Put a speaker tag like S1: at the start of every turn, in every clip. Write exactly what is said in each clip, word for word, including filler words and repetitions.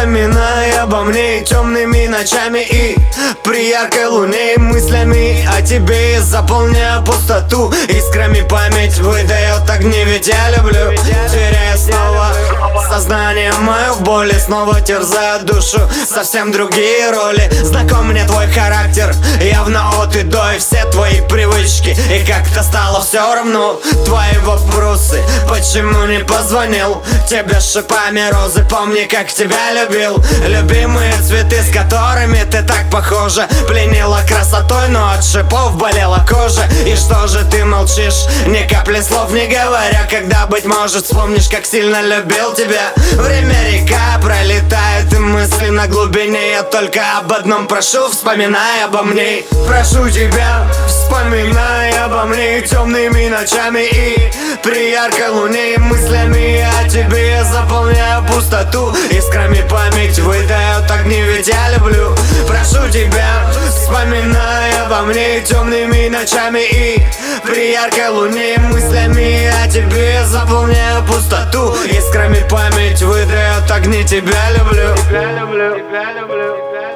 S1: вспоминая обо мне темными ночами и при яркой луне мыслями о тебе заполняя пустоту. Искрами память выдает огни, ведь я люблю, теряя снова сознание мое в боли, снова терзая душу совсем другие роли. Знаком мне твой характер, явно от и до, и все твои привычки, и как-то стало все равно. Твои вопросы, почему не позвонил тебе с шипами розы, помни, как тебя любил. Любимые цветы, с которыми ты так похожа, пленила красотой, но от шипов болела кожа. И что же ты молчишь, ни капли слов не говоря, когда, быть может, вспомнишь, как сильно любил тебя. Время река пролетает, и мысли на глубине. Я только об одном прошу, вспоминай обо мне. Прошу тебя, вспоминай обо мне темными ночами и при яркой луне мыслями о тебе заполняя пустоту. Искрами память выдает огни, ведь я люблю. Прошу тебя, вспоминай обо мне темными ночами и при яркой луне мыслями о тебе заполняя пустоту. Искрами память выдает огни, тебя люблю. Тебя люблю, тебя люблю, тебя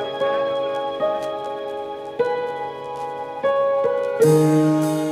S1: люблю.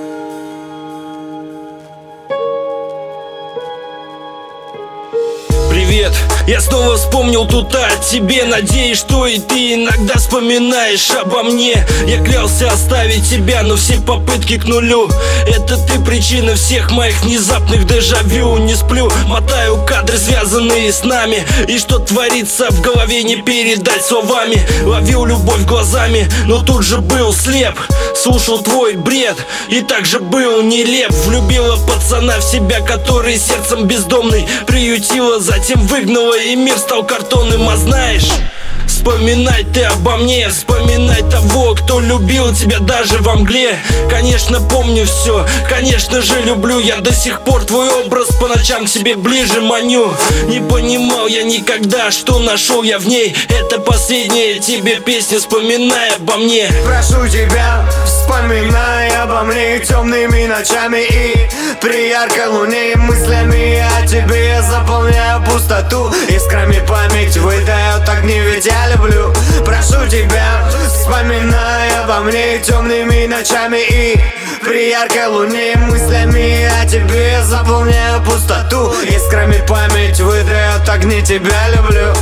S2: Привет, я снова вспомнил тут о тебе. Надеюсь, что и ты иногда вспоминаешь обо мне. Я клялся оставить тебя, но все попытки к нулю. Это ты причина всех моих внезапных дежавю. Не сплю, мотаю кадры, связанные с нами, и что творится в голове не передать словами. Ловил любовь глазами, но тут же был слеп. Слушал твой бред и также был нелеп. Влюбила пацана в себя, который сердцем бездомный. Приютила, затем выгнала, и мир стал картонным. А знаешь, вспоминай ты обо мне, вспоминай того, кто любил тебя даже во мгле. Конечно, помню все, конечно же люблю. Я до сих пор твой образ по ночам к себе ближе маню. Не понимал я никогда, что нашел я в ней. Это последняя тебе песня, вспоминай обо мне.
S1: Прошу тебя, вспоминай обо мне темными ночами и при яркой луне мыслями о тебе заполняя пустоту. Искрами память выдает огни, ведь я люблю. Прошу тебя, вспоминай обо мне темными ночами и при яркой луне мыслями о тебе заполняя пустоту. Искрами память выдает огни, тебя люблю.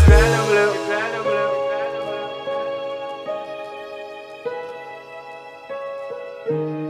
S1: Thank you.